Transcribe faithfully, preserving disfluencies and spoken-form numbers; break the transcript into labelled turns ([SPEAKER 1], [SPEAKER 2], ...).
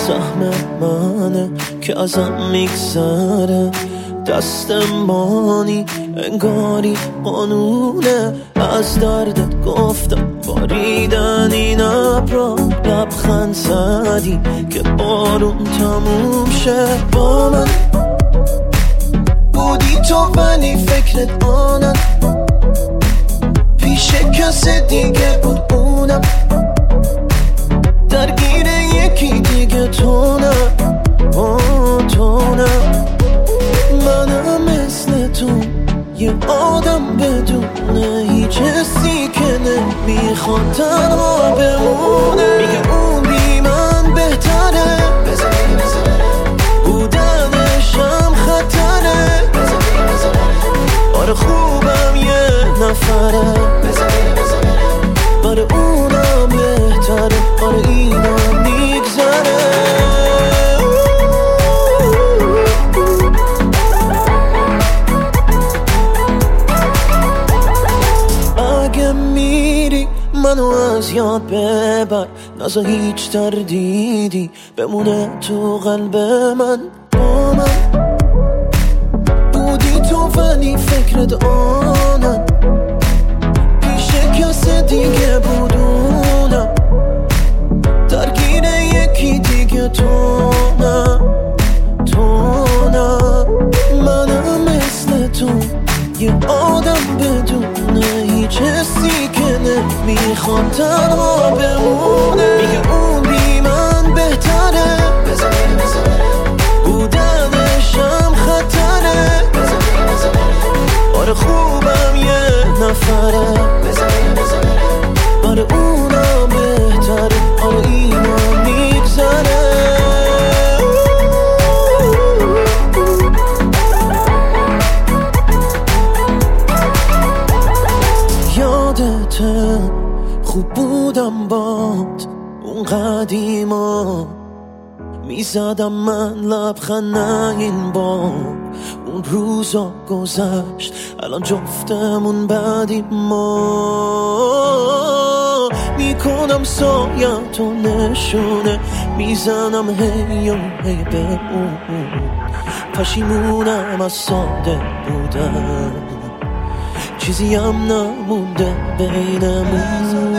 [SPEAKER 1] سهم منه که ازم میگذره، دستم بانی انگاری قانونه. از دردت گفتم باریدن این ابرا، لبخند زدی که بارون تموم شه. با من بودی تو ولی فکرت آنم، پیش کس دیگه بود اونم، درگیر یکی دیگه تو نه، آه تو نه. منم مثل تو یه آدم بدونه هیچ حسی که نمیخواد تنها بمونه. میگه اون بی من بهتره، بودنشم خطره. آره خوبم یه نفره، برای اونم بهتره، آره اینم میگذره. اگه میری منو از یاد ببر، نزا هیچ تردیدی بمونه تو قلب من. با من بودی تو ولی فکرت آنم، پیش کس دیگه بودونم، درگیر یکی دیگه تو نه، تو نه. منم مثل تو یه آدم بدونه هیچ حسی که نمیخواد تنها بمونه. میگه اون بی من بهتره، بودنشم خطره. آره خوبم یه نفره، برای اونم بهتره، آره اینم میگذره. یادته خوب بودم باد اون قدیما، میزدم من لبخند نه این بار. اون روزا گذشت الان جفتمون بعدی ما. میکنم سایتو نشونه، میزنم هی و هی به اون، پشیمونم از ساده بودم، چیزی هم نمونده بینمون.